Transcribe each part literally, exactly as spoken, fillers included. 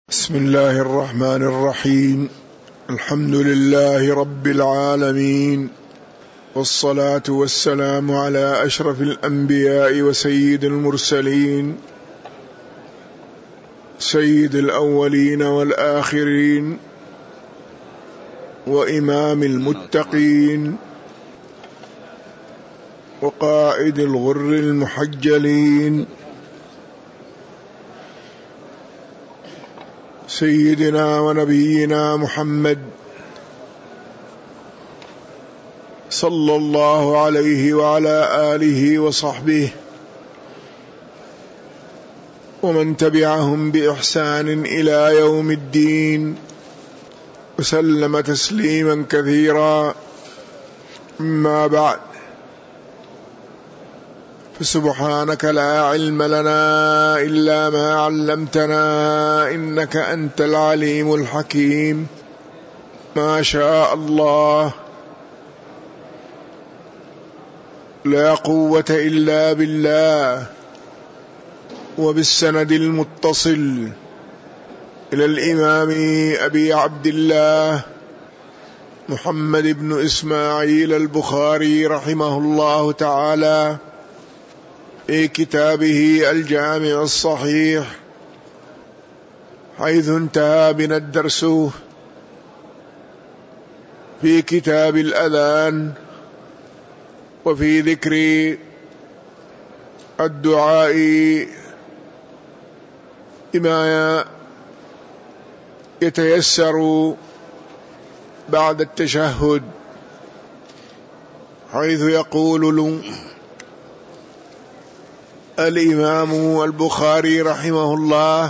بسم الله الرحمن الرحيم. الحمد لله رب العالمين، والصلاة والسلام على أشرف الأنبياء وسيد المرسلين، سيد الأولين والآخرين، وإمام المتقين، وقائد الغر المحجلين، سيدنا ونبينا محمد صلى الله عليه وعلى آله وصحبه ومن تبعهم بإحسان إلى يوم الدين، وسلم تسليما كثيرا. أما بعد، فسبحانك لا علم لنا إلا ما علمتنا إنك أنت العليم الحكيم. ما شاء الله، لا قوة إلا بالله. وبالسند المتصل إلى الإمام أبي عبد الله محمد بن إسماعيل البخاري رحمه الله تعالى في كتابه الجامع الصحيح، حيث انتهى بنا الدرس في كتاب الأذان، وفي ذكر الدعاء بما يتيسر بعد التشهد، حيث يقول الإمام البخاري رحمه الله.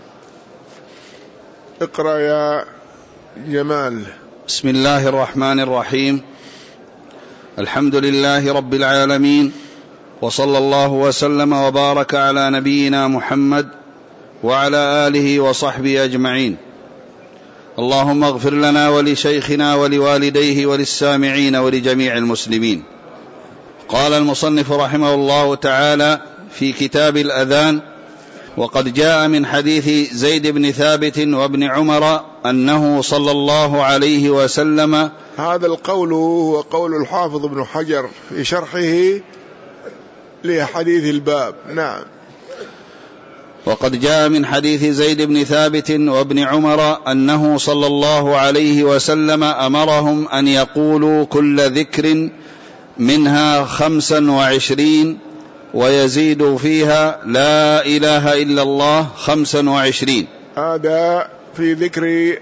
اقرأ يا جمال. بسم الله الرحمن الرحيم. الحمد لله رب العالمين، وصلى الله وسلم وبارك على نبينا محمد وعلى آله وصحبه أجمعين. اللهم اغفر لنا ولشيخنا ولوالديه وللسامعين ولجميع المسلمين. قال المصنف رحمه الله تعالى في كتاب الأذان: وقد جاء من حديث زيد بن ثابت وابن عمر أنه صلى الله عليه وسلم. هذا القول هو قول الحافظ ابن حجر في شرحه لحديث الباب. نعم. وقد جاء من حديث زيد بن ثابت وابن عمر أنه صلى الله عليه وسلم أمرهم أن يقولوا كل ذكر منها خمسا وعشرين، ويزيد فيها لا إله إلا الله خمسا وعشرين. هذا في ذكر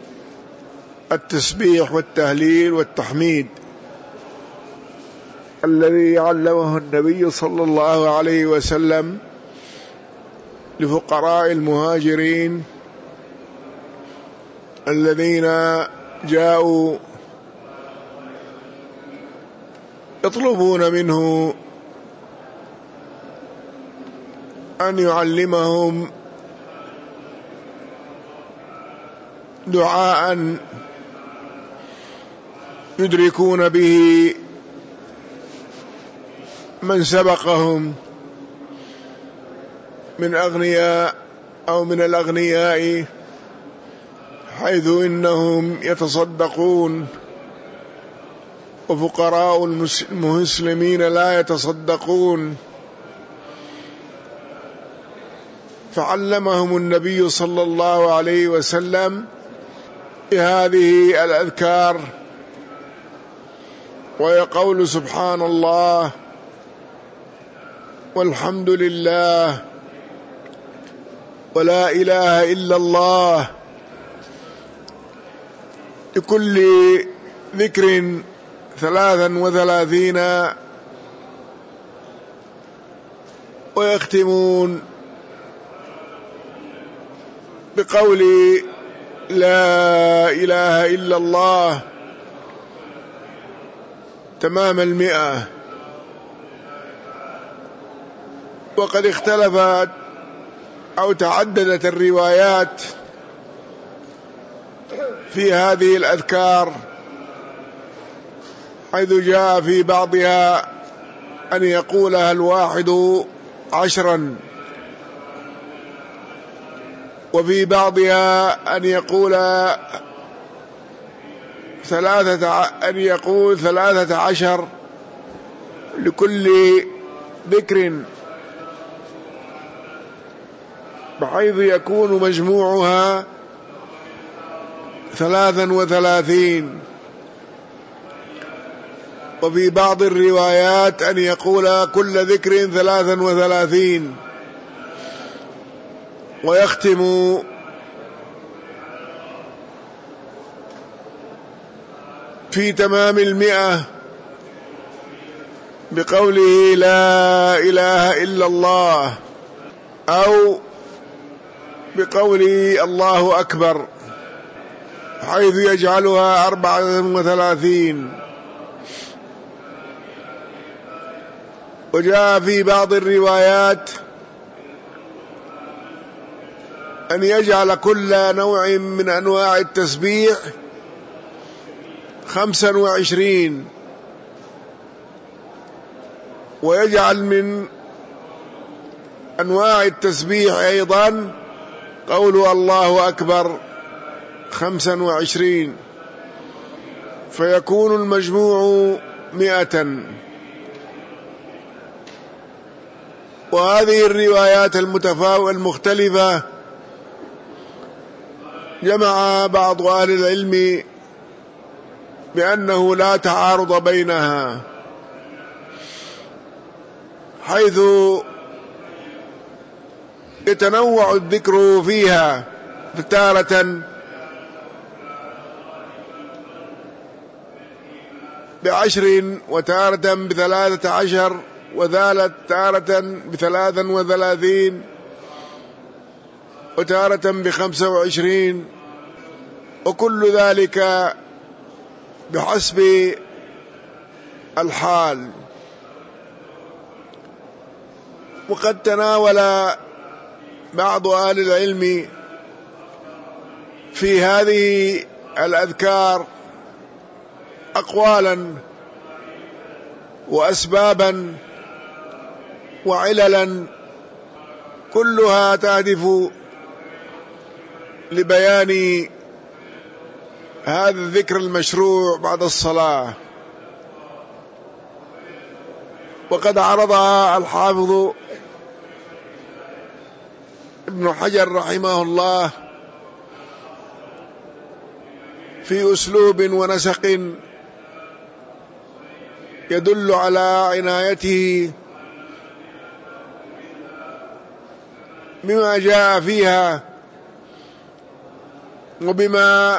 التسبيح والتهليل والتحميد الذي علمه النبي صلى الله عليه وسلم لفقراء المهاجرين الذين جاءوا يطلبون منه أن يعلمهم دعاء يدركون به من سبقهم من أغنياء أو من الأغنياء، حيث إنهم يتصدقون وفقراء المسلمين لا يتصدقون. فعلمهم النبي صلى الله عليه وسلم بهذه الأذكار، ويقول سبحان الله والحمد لله ولا إله إلا الله، لكل ذكر ثلاثا وثلاثين، ويختمون بقول لا إله إلا الله تمام المئة. وقد اختلفت أو تعددت الروايات في هذه الأذكار، حيث جاء في بعضها أن يقولها الواحد عشرا، وفي بعضها أن يقول ثلاثة أن يقول ثلاثة عشر لكل ذكر، بحيث يكون مجموعها ثلاثا وثلاثين. وفي بعض الروايات أن يقول كل ذكر ثلاثا وثلاثين، ويختم في تمام المئة بقوله لا إله إلا الله، أو بقوله الله أكبر، حيث يجعلها أربعة وثلاثين. وجاء في بعض الروايات أن يجعل كل نوع من أنواع التسبيح خمسا وعشرين، ويجعل من أنواع التسبيح أيضا قول الله أكبر خمسا وعشرين، فيكون المجموع مئة. وهذه الروايات المتفاوتة المختلفة جمع بعض أهل العلم بأنه لا تعارض بينها، حيث يتنوع الذكر فيها، فتارة بعشر، وتارة بثلاثة عشر، وذالت تارة بثلاثا وثلاثين، وتارة بخمسة وعشرين، وكل ذلك بحسب الحال. وقد تناول بعض أهل العلم في هذه الأذكار أقوالا وأسبابا وعللا، كلها تهدف لبيان هذا الذكر المشروع بعد الصلاة. وقد عرضها الحافظ ابن حجر رحمه الله في أسلوب ونسق يدل على عنايته بما جاء فيها، وبما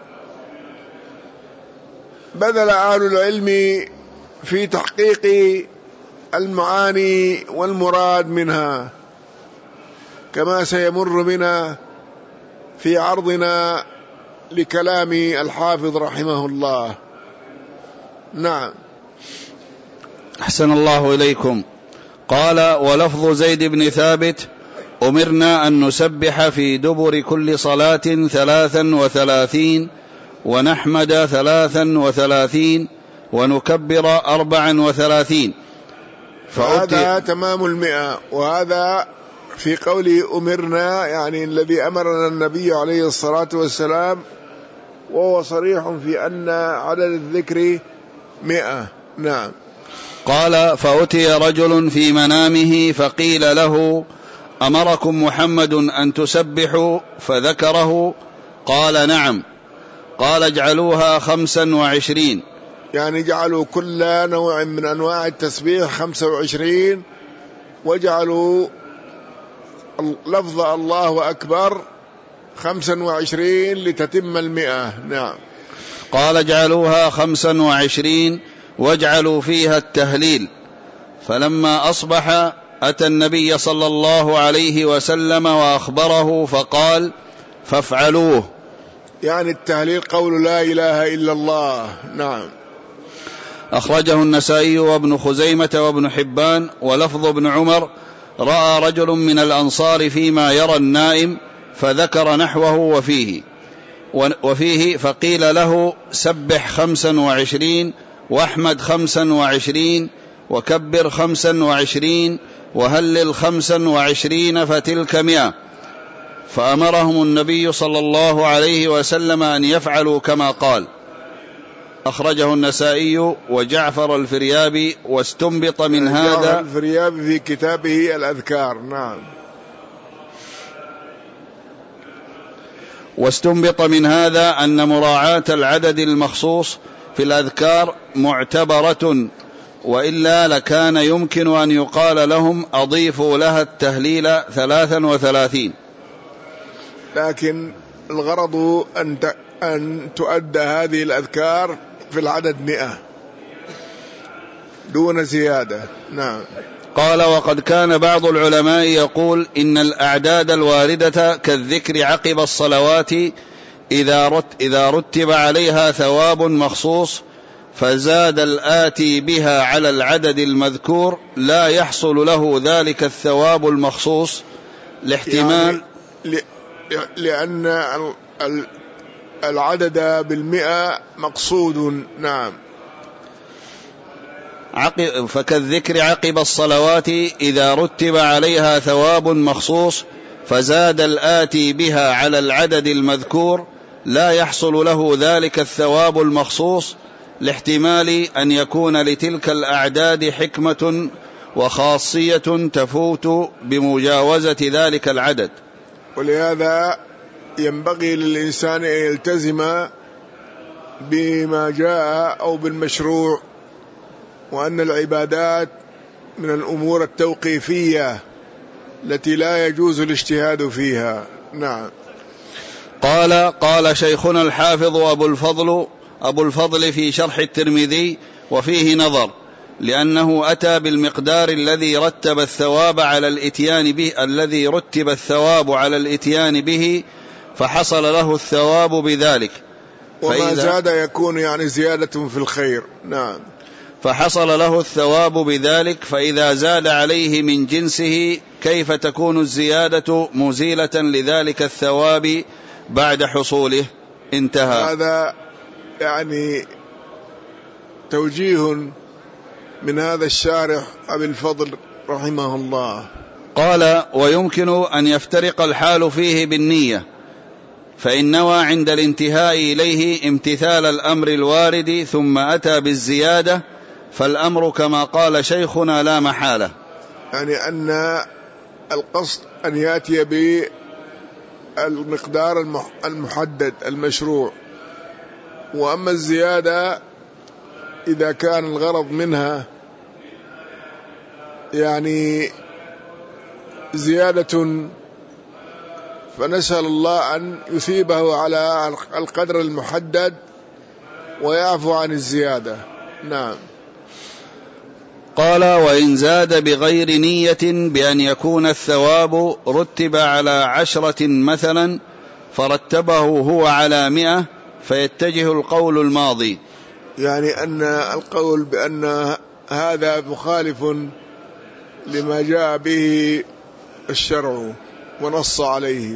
بذل أهل العلم في تحقيق المعاني والمراد منها، كما سيمر بنا في عرضنا لكلام الحافظ رحمه الله. نعم. أحسن الله إليكم. قال: ولفظ زيد بن ثابت: أمرنا أن نسبح في دبر كل صلاة ثلاثا وثلاثين، ونحمد ثلاثا وثلاثين، ونكبر أربعا وثلاثين. فهذا تمام المئة. وهذا في قوله أمرنا يعني الذي أمرنا النبي عليه الصلاة والسلام، وهو صريح في أن عدد الذكر مئة. نعم. قال: فأتي رجل في منامه فقيل له: أمركم محمد أن تسبحوا؟ فذكره. قال: نعم. قال: اجعلوها خمسا وعشرين، يعني جعلوا كل نوع من أنواع التسبيح خمسة وعشرين، وجعلوا لفظ الله أكبر خمسا وعشرين لتتم المئة. نعم. قال: اجعلوها خمسا وعشرين واجعلوا فيها التهليل. فلما أصبح أتى النبي صلى الله عليه وسلم وأخبره فقال: فافعلوه. يعني التهليل قول لا إله إلا الله. نعم. أخرجه النسائي وابن خزيمة وابن حبان. ولفظ ابن عمر: رأى رجل من الأنصار فيما يرى النائم فذكر نحوه وفيه وفيه فقيل له: سبح خمسا وعشرين، واحمد خمسا وعشرين، وكبر خمسا وعشرين، وهلل خمسا وعشرين، فتلك مئة. فأمرهم النبي صلى الله عليه وسلم أن يفعلوا كما قال. أخرجه النسائي وجعفر الفريابي. واستنبط من هذا جعفر الفريابي في كتابه الأذكار. نعم. واستنبط من هذا أن مراعاة العدد المخصوص في الأذكار معتبرة، وإلا لكان يمكن أن يقال لهم أضيفوا لها التهليل ثلاثا وثلاثين. لكن الغرض أن أن تؤدى هذه الأذكار في العدد مئة دون زيادة. نعم. قال: وقد كان بعض العلماء يقول إن الأعداد الواردة كالذكر عقب الصلوات إذا رتب عليها ثواب مخصوص فزاد الآتي بها على العدد المذكور لا يحصل له ذلك الثواب المخصوص لاحتمال، يعني لأن العدد بالمئة مقصود. نعم. عقب فكالذكر عقب الصلوات إذا رتب عليها ثواب مخصوص فزاد الآتي بها على العدد المذكور لا يحصل له ذلك الثواب المخصوص لاحتمال أن يكون لتلك الأعداد حكمة وخاصية تفوت بمجاوزة ذلك العدد. ولهذا ينبغي للإنسان أن يلتزم بما جاء أو بالمشروع، وأن العبادات من الأمور التوقيفية التي لا يجوز الاجتهاد فيها. نعم. قال قال شيخنا الحافظ أبو الفضل أبو الفضل في شرح الترمذي: وفيه نظر، لأنه أتى بالمقدار الذي رتب الثواب على الإتيان به الذي رتب الثواب على الإتيان به فحصل له الثواب بذلك، وما زاد يكون يعني زيادة في الخير. نعم. فحصل له الثواب بذلك، فإذا زاد عليه من جنسه كيف تكون الزيادة مزيلة لذلك الثواب بعد حصوله؟ انتهى. هذا يعني توجيه من هذا الشارح أبي الفضل رحمه الله. قال: ويمكن أن يفترق الحال فيه بالنية، فإن نوى عند الانتهاء إليه امتثال الأمر الوارد ثم أتى بالزيادة فالأمر كما قال شيخنا لا محالة، يعني أن القصد أن يأتي بالمقدار المحدد المشروع، وأما الزيادة إذا كان الغرض منها يعني زيادة فنسأل الله أن يثيبه على القدر المحدد ويعفو عن الزيادة. نعم. قال: وإن زاد بغير نية بأن يكون الثواب رتب على عشرة مثلا فرتبه هو على مئة فيتجه القول الماضي، يعني أن القول بأن هذا مخالف لما جاء به الشرع ونص عليه.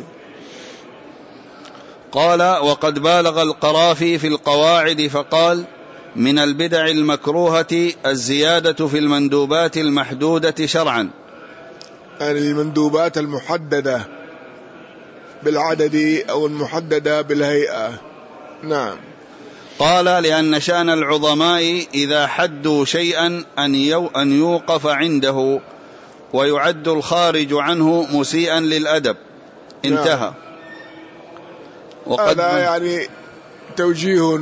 قال: وقد بالغ القرافي في القواعد فقال: من البدع المكروهة الزيادة في المندوبات المحدودة شرعا، يعني المندوبات المحددة بالعدد أو المحددة بالهيئة. نعم. قال: لأن شأن العظماء إذا حدوا شيئا أن يوقف عنده ويعد الخارج عنه مسيئا للأدب. انتهى. نعم. وقد هذا يعني توجيه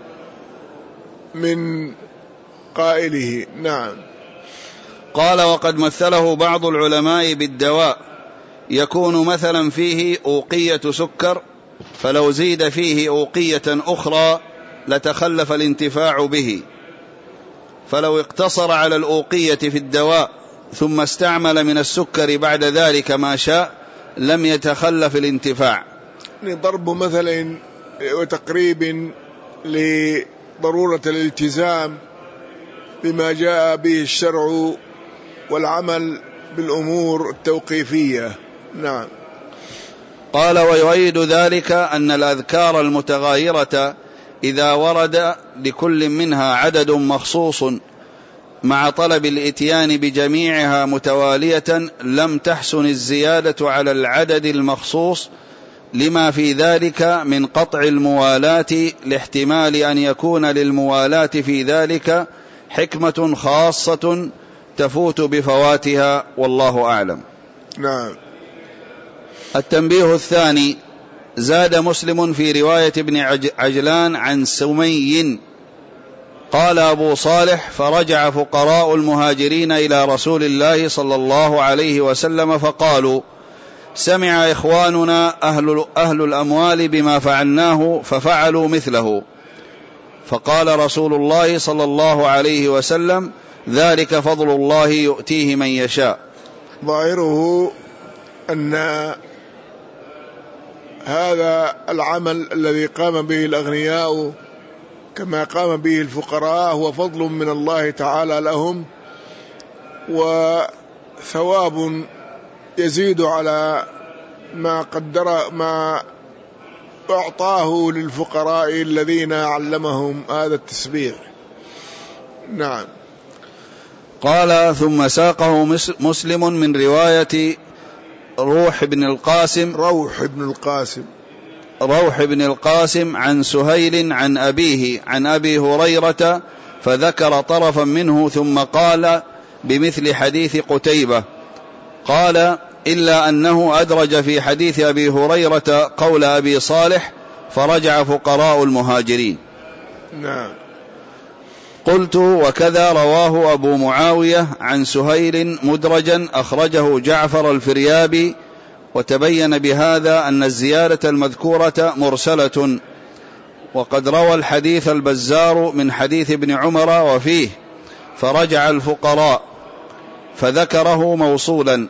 من قائله. نعم. قال: وقد مثله بعض العلماء بالدواء يكون مثلا فيه أوقية سكر، فلو زيد فيه أوقية أخرى لتخلف الانتفاع به، فلو اقتصر على الأوقية في الدواء ثم استعمل من السكر بعد ذلك ما شاء لم يتخلف الانتفاع. ضرب مثل وتقريب لضرورة الالتزام بما جاء به الشرع والعمل بالأمور التوقيفية. نعم. قال: ويؤيد ذلك أن الأذكار المتغايرة إذا ورد لكل منها عدد مخصوص مع طلب الإتيان بجميعها متوالية لم تحسن الزيادة على العدد المخصوص، لما في ذلك من قطع الموالاة لاحتمال أن يكون للموالاة في ذلك حكمة خاصة تفوت بفواتها، والله أعلم. نعم. التنبيه الثاني: زاد مسلم في رواية ابن عجلان عن سمي قال أبو صالح: فرجع فقراء المهاجرين إلى رسول الله صلى الله عليه وسلم فقالوا: سمع إخواننا أهل, أهل الأموال بما فعلناه ففعلوا مثله. فقال رسول الله صلى الله عليه وسلم: ذلك فضل الله يؤتيه من يشاء. ظاهره أن هذا العمل الذي قام به الأغنياء كما قام به الفقراء هو فضل من الله تعالى لهم، وثواب يزيد على ما قدر ما أعطاه للفقراء الذين علمهم هذا التسبيح. نعم. قال: ثم ساقه مسلم من رواية روح بن القاسم روح بن القاسم روح بن القاسم عن سهيل عن أبيه عن أبي هريرة، فذكر طرفا منه ثم قال بمثل حديث قتيبة. قال: إلا أنه أدرج في حديث أبي هريرة قول أبي صالح: فرجع فقراء المهاجرين. نعم. قلت: وكذا رواه أبو معاوية عن سهيل مدرجا أخرجه جعفر الفريابي، وتبين بهذا أن الزيادة المذكورة مرسلة. وقد روى الحديث البزار من حديث ابن عمر وفيه: فرجع الفقراء، فذكره موصولا،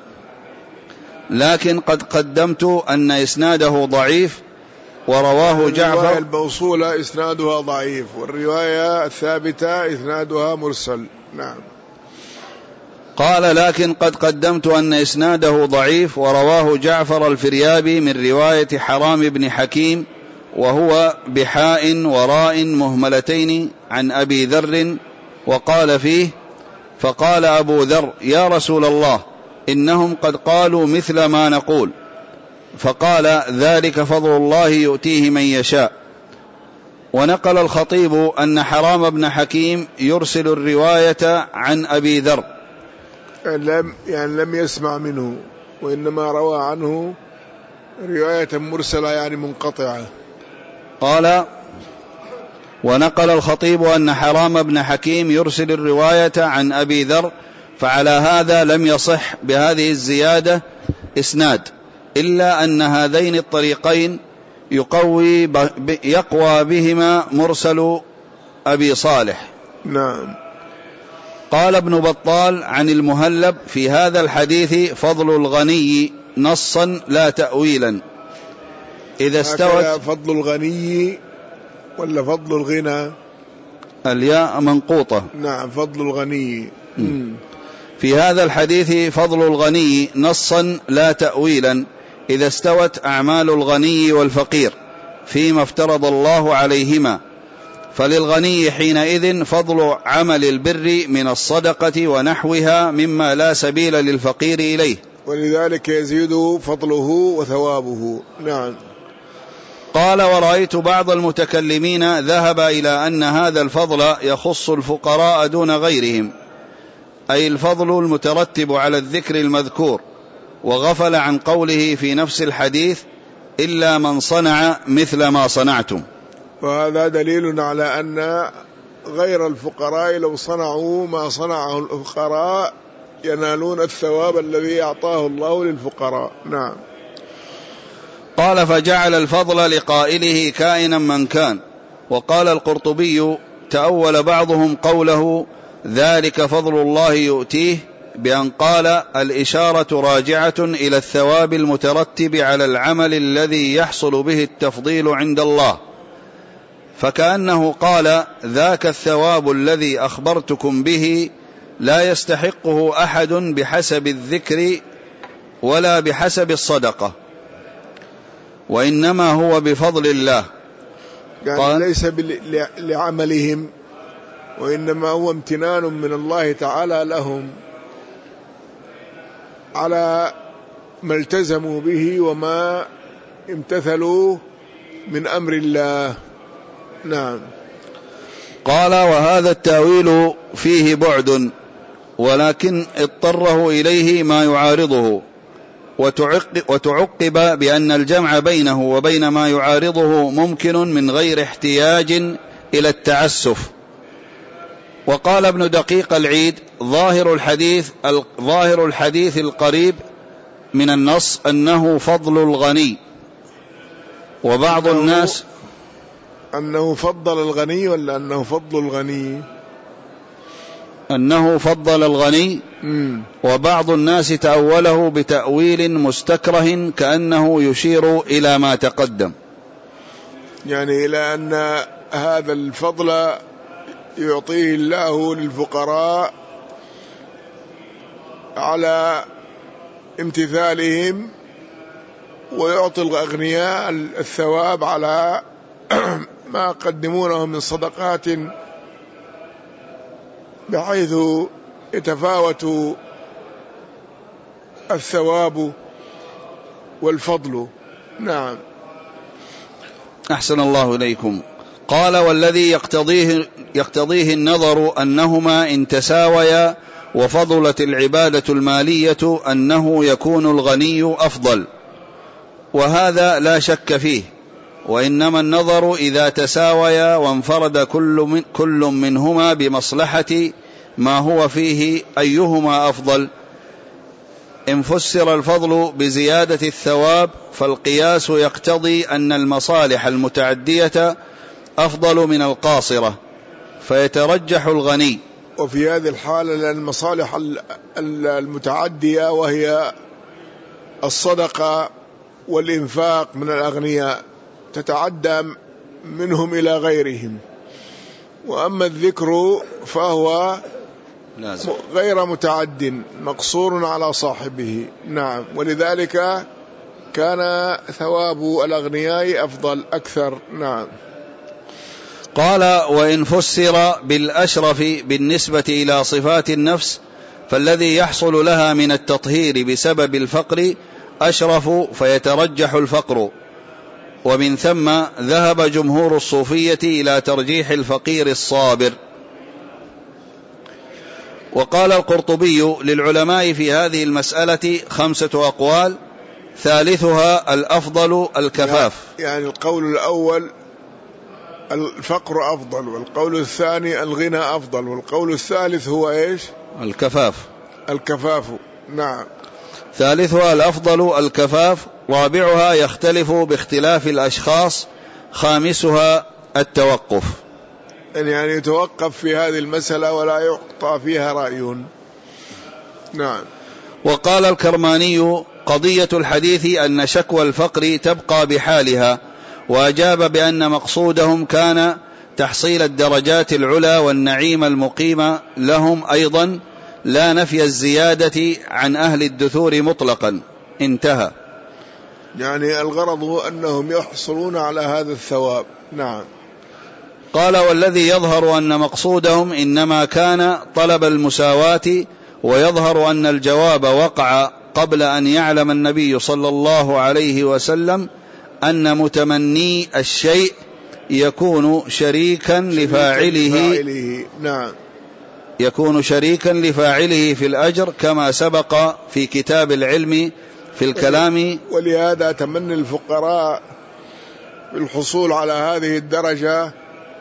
لكن قد قدمت أن إسناده ضعيف، ورواه جعفر. الرواية الموصولة إسنادها ضعيف، والرواية الثابتة إسنادها مرسل. نعم. قال: لكن قد قدمت أن إسناده ضعيف، ورواه جعفر الفريابي من رواية حرام بن حكيم، وهو بحاء وراء مهملتين، عن أبي ذر، وقال فيه: فقال أبو ذر: يا رسول الله، إنهم قد قالوا مثل ما نقول. فقال: ذلك فضل الله يؤتيه من يشاء. ونقل الخطيب أن حرام بن حكيم يرسل الرواية عن أبي ذر، لم يعني لم يسمع منه، وإنما روى عنه رواية مرسلة يعني منقطعة. قال: ونقل الخطيب أن حرام بن حكيم يرسل الرواية عن أبي ذر، فعلى هذا لم يصح بهذه الزيادة إسناد، إلا أن هذين الطريقين يقوي يقوى بهما مرسل أبي صالح. نعم. قال ابن بطال عن المهلب: في هذا الحديث فضل الغني نصا لا تأويلا. إذا استوت فضل الغني ولا فضل الغنى؟ الياء منقوطة. نعم. فضل الغني. م. في هذا الحديث فضل الغني نصا لا تأويلا، إذا استوت أعمال الغني والفقير فيما افترض الله عليهما، فللغني حينئذ فضل عمل البر من الصدقة ونحوها مما لا سبيل للفقير إليه، ولذلك يزيد فضله وثوابه. نعم. قال: ورأيت بعض المتكلمين ذهب إلى أن هذا الفضل يخص الفقراء دون غيرهم، أي الفضل المترتب على الذكر المذكور، وغفل عن قوله في نفس الحديث: إلا من صنع مثل ما صنعتم. وهذا دليل على أن غير الفقراء لو صنعوا ما صنعه الفقراء ينالون الثواب الذي أعطاه الله للفقراء. نعم. قال: فجعل الفضل لقائله كائنا من كان. وقال القرطبي: تأول بعضهم قوله ذلك فضل الله يؤتيه بأن قال: الإشارة راجعة إلى الثواب المترتب على العمل الذي يحصل به التفضيل عند الله، فكأنه قال: ذاك الثواب الذي أخبرتكم به لا يستحقه أحد بحسب الذكر ولا بحسب الصدقة، وإنما هو بفضل الله. يعني ليس لعملهم وإنما هو امتنان من الله تعالى لهم على ما التزموا به وما امتثلوا من أمر الله. نعم. قال: وهذا التأويل فيه بعد، ولكن اضطره إليه ما يعارضه، وتعقب بأن الجمع بينه وبين ما يعارضه ممكن من غير احتياج إلى التعسف. وقال ابن دقيق العيد: ظاهر الحديث ظاهر الحديث القريب من النص أنه فضل الغني، وبعض أنه الناس أنه فضل الغني ولا أنه فضل الغني أنه فضل الغني مم. وبعض الناس تأوله بتأويل مستكره كأنه يشير إلى ما تقدم، يعني إلى أن هذا الفضل يعطيه الله للفقراء على امتثالهم، ويعطي الأغنياء الثواب على ما قدمونه من صدقات، بحيث يتفاوت الثواب والفضل. نعم. أحسن الله إليكم. قال: والذي يقتضيه, يقتضيه النظر أنهما إن تساويا وفضلت العبادة المالية أنه يكون الغني أفضل، وهذا لا شك فيه، وإنما النظر إذا تساويا وانفرد كل, من كل منهما بمصلحة ما هو فيه أيهما أفضل. إن فسر الفضل بزيادة الثواب فالقياس يقتضي أن المصالح المتعدية أفضل من القاصرة، فيترجح الغني. وفي هذه الحالة لأن المصالح المتعدية وهي الصدقة والإنفاق من الأغنياء تتعدى منهم إلى غيرهم، وأما الذكر فهو لازم. غير متعد مقصور على صاحبه. نعم. ولذلك كان ثواب الأغنياء أفضل أكثر. نعم. قال: وإن فسر بالأشرف بالنسبة إلى صفات النفس فالذي يحصل لها من التطهير بسبب الفقر أشرف فيترجح الفقر، ومن ثم ذهب جمهور الصوفية إلى ترجيح الفقير الصابر. وقال القرطبي: للعلماء في هذه المسألة خمسة أقوال، ثالثها الأفضل الكفاف. يعني القول الأول الفقر أفضل، والقول الثاني الغنى أفضل، والقول الثالث هو إيش؟ الكفاف. الكفاف. نعم. ثالثها الأفضل الكفاف، رابعها يختلف باختلاف الأشخاص، خامسها التوقف. يعني يتوقف في هذه المسألة ولا يقطع فيها رأي. نعم. وقال الكرماني: قضية الحديث أن شكوى الفقر تبقى بحالها، وأجاب بأن مقصودهم كان تحصيل الدرجات العلى والنعيم المقيم لهم أيضا، لا نفي الزيادة عن أهل الدثور مطلقا. انتهى. يعني الغرض هو أنهم يحصلون على هذا الثواب. نعم. قال: والذي يظهر أن مقصودهم إنما كان طلب المساواة، ويظهر أن الجواب وقع قبل أن يعلم النبي صلى الله عليه وسلم أن متمني الشيء يكون شريكا لفاعله. نعم. يكون شريكا لفاعله في الأجر كما سبق في كتاب العلم في الكلام. ولهذا تمني الفقراء بالحصول على هذه الدرجة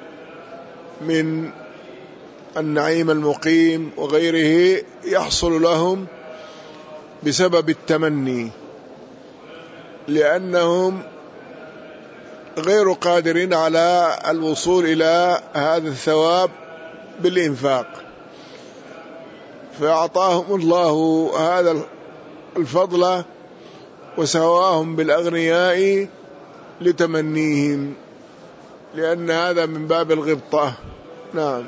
من النعيم المقيم وغيره يحصل لهم بسبب التمني، لأنهم غير قادرين على الوصول إلى هذا الثواب بالإنفاق، فأعطاهم الله هذا الفضل وسواهم بالأغنياء لتمنيهم، لأن هذا من باب الغبطة. نعم.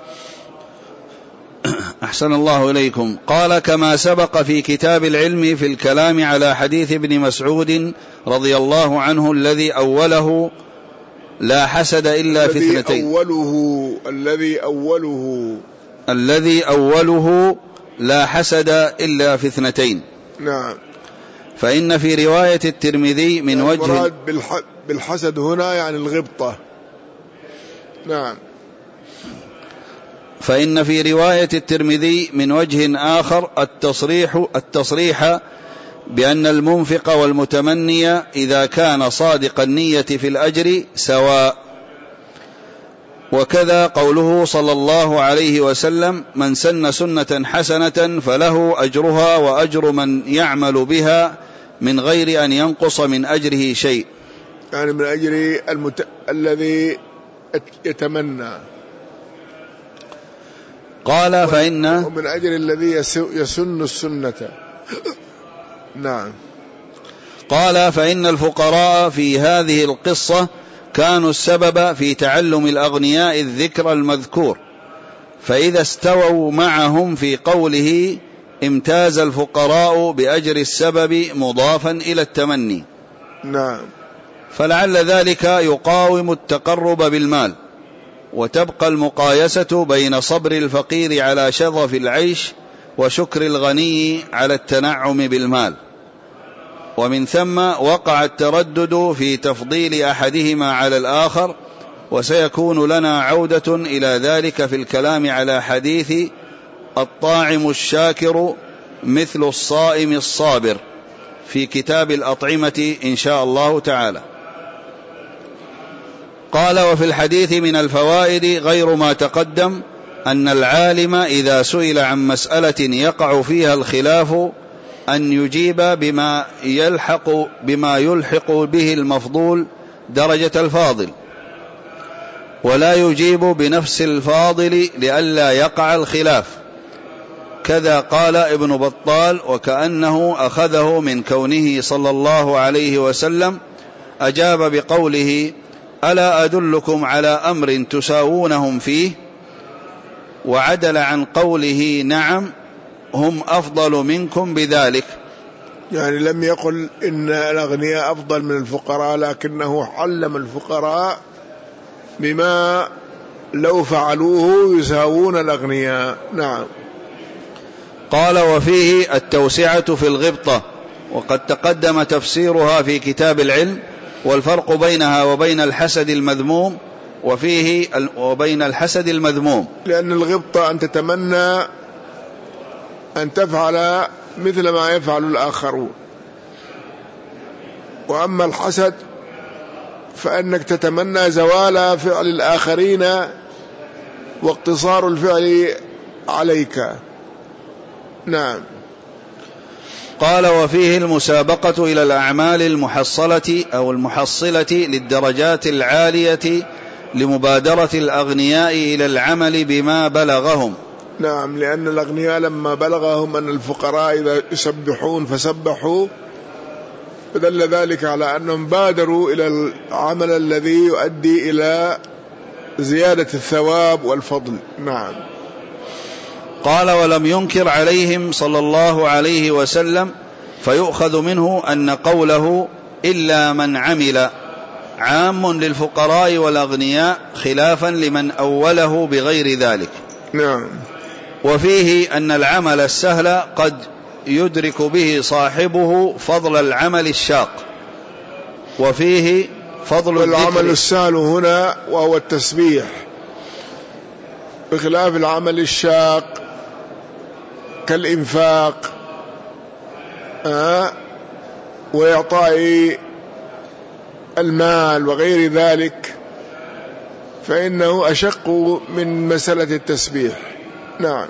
أحسن الله إليكم. قال: كما سبق في كتاب العلم في الكلام على حديث ابن مسعود رضي الله عنه الذي أوله لا حسد إلا في الذي اثنتين. أوله الذي أوله الذي أوله لا حسد إلا في اثنتين. نعم. فإن في رواية الترمذي من وجه المراد بالحسد هنا يعني الغبطة. نعم. فإن في رواية الترمذي من وجه آخر التصريح التصريح بأن المنفق والمتمني إذا كان صادق النية في الأجر سواء. وكذا قوله صلى الله عليه وسلم: من سن سنة حسنة فله أجرها وأجر من يعمل بها من غير أن ينقص من أجره شيء. يعني من أجر المت... الذي يتمنى. قال فإن ومن أجر الذي يسن السنة. نعم. قال فإن الفقراء في هذه القصة كانوا السبب في تعلم الأغنياء الذكر المذكور، فإذا استووا معهم في قوله امتاز الفقراء بأجر السبب مضافا إلى التمني. نعم. فلعل ذلك يقاوم التقرب بالمال، وتبقى المقايسة بين صبر الفقير على شظف العيش وشكر الغني على التنعم بالمال، ومن ثم وقع التردد في تفضيل أحدهما على الآخر، وسيكون لنا عودة إلى ذلك في الكلام على حديث الطاعم الشاكر مثل الصائم الصابر في كتاب الأطعمة إن شاء الله تعالى. قال: وفي الحديث من الفوائد غير ما تقدم أن العالم إذا سئل عن مسألة يقع فيها الخلاف أن يجيب بما يلحق بما يلحق به المفضول درجة الفاضل، ولا يجيب بنفس الفاضل لئلا يقع الخلاف. كذا قال ابن بطال: وكأنه أخذه من كونه صلى الله عليه وسلم أجاب بقوله: ألا أدلكم على أمر تساوونهم فيه، وعدل عن قوله نعم هم أفضل منكم بذلك. يعني لم يقل إن الأغنياء أفضل من الفقراء، لكنه علم الفقراء بما لو فعلوه يساوون الأغنياء. نعم. قال: وفيه التوسعة في الغبطة، وقد تقدم تفسيرها في كتاب العلم، والفرق بينها وبين الحسد المذموم، وفيه وبين الحسد المذموم لأن الغبطة أن تتمنى أن تفعل مثل ما يفعل الآخرون، وأما الحسد فأنك تتمنى زوال فعل الآخرين واقتصار الفعل عليك. نعم. قال: وفيه المسابقة إلى الأعمال المحصلة أو المحصلة للدرجات العالية لمبادرة الأغنياء إلى العمل بما بلغهم. نعم، لأن الأغنياء لما بلغهم أن الفقراء إذا يسبحون فسبحوا، فدل ذلك على أنهم بادروا إلى العمل الذي يؤدي إلى زيادة الثواب والفضل. نعم. قال: ولم ينكر عليهم صلى الله عليه وسلم، فيؤخذ منه أن قوله إلا من عمل عام للفقراء والأغنياء، خلافا لمن أوله بغير ذلك. نعم. وفيه أن العمل السهل قد يدرك به صاحبه فضل العمل الشاق، وفيه فضل العمل السهل هنا وهو التسبيح، بخلاف العمل الشاق كالإنفاق آه وإعطاء المال وغير ذلك، فإنه أشق من مسألة التسبيح. نعم.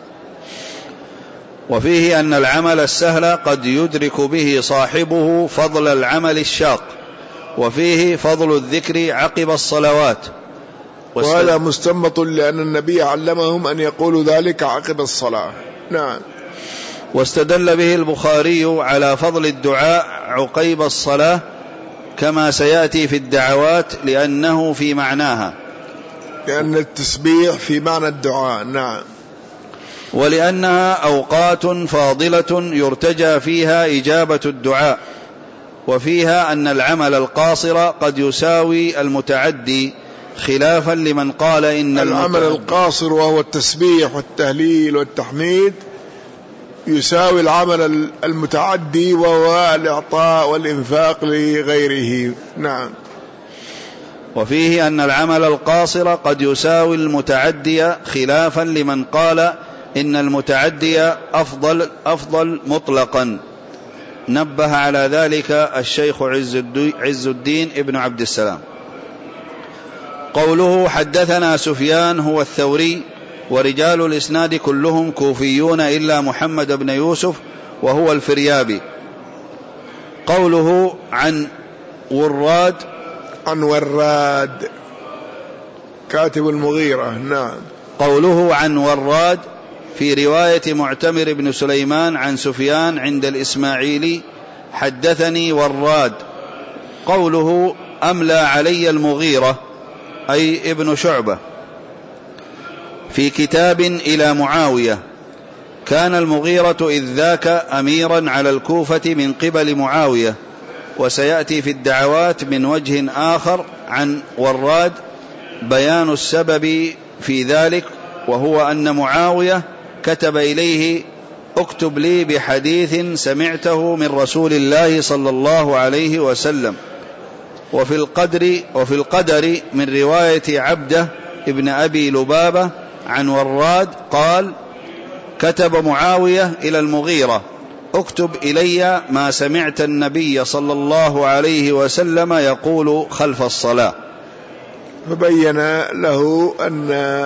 وفيه أن العمل السهل قد يدرك به صاحبه فضل العمل الشاق، وفيه فضل الذكر عقب الصلوات، وهذا مستنبط لأن النبي علمهم أن يقولوا ذلك عقب الصلاة. نعم. واستدل به البخاري على فضل الدعاء عقيب الصلاة كما سيأتي في الدعوات، لأنه في معناها، لأن التسبيح في معنى الدعاء. نعم. ولأنها أوقات فاضلة يرتجى فيها إجابة الدعاء، وفيها أن العمل القاصر قد يساوي المتعدي خلافا لمن قال إن العمل القاصر وهو التسبيح والتهليل والتحميد يساوي العمل المتعدي وهو الإعطاء والإنفاق لغيره. نعم. وفيه أن العمل القاصر قد يساوي المتعدي خلافا لمن قال إن المتعدي أفضل, أفضل مطلقا. نبه على ذلك الشيخ عز الدين ابن عبد السلام. قوله حدثنا سفيان هو الثوري ورجال الإسناد كلهم كوفيون إلا محمد بن يوسف وهو الفريابي. قوله عن وراد عن وراد كاتب المغيرة. نعم. قوله عن وراد في رواية معتمر بن سليمان عن سفيان عند الإسماعيلي حدثني وراد. قوله أملى علي المغيرة أي ابن شعبة في كتاب إلى معاوية. كان المغيرة إذ ذاك أميرا على الكوفة من قبل معاوية، وسيأتي في الدعوات من وجه آخر عن وراد بيان السبب في ذلك، وهو أن معاوية كتب إليه اكتب لي بحديث سمعته من رسول الله صلى الله عليه وسلم. وفي القدر, وفي القدر من رواية عبده ابن أبي لبابة عن وراد قال كتب معاوية إلى المغيرة اكتب إلي ما سمعت النبي صلى الله عليه وسلم يقول خلف الصلاة. فبين له أن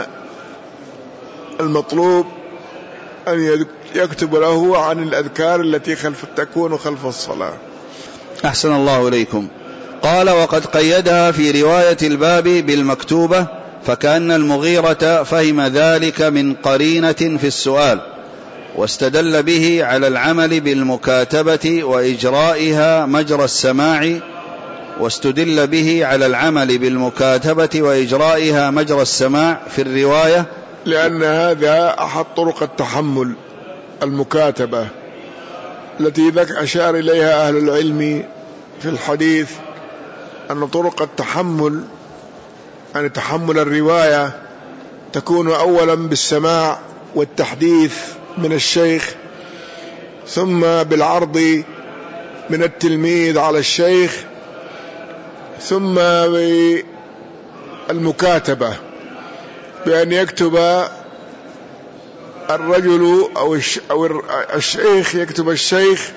المطلوب أن يكتب له عن الأذكار التي خلف تكون خلف الصلاة. أحسن الله إليكم. قال وقد قيدها في رواية الباب بالمكتوبة، فكأن المغيرة فهم ذلك من قرينة في السؤال، واستدل به على العمل بالمكاتبة وإجرائها مجرى السماع واستدل به على العمل بالمكاتبة وإجرائها مجرى السماع في الرواية، لأن هذا أحد طرق التحمل المكاتبة التي ذاك أشار إليها أهل العلم في الحديث، أن طرق التحمل يعني تحمل الرواية تكون أولا بالسماع والتحديث من الشيخ، ثم بالعرض من التلميذ على الشيخ، ثم بالمكاتبة بأن يكتب الرجل أو الشيخ يكتب الشيخ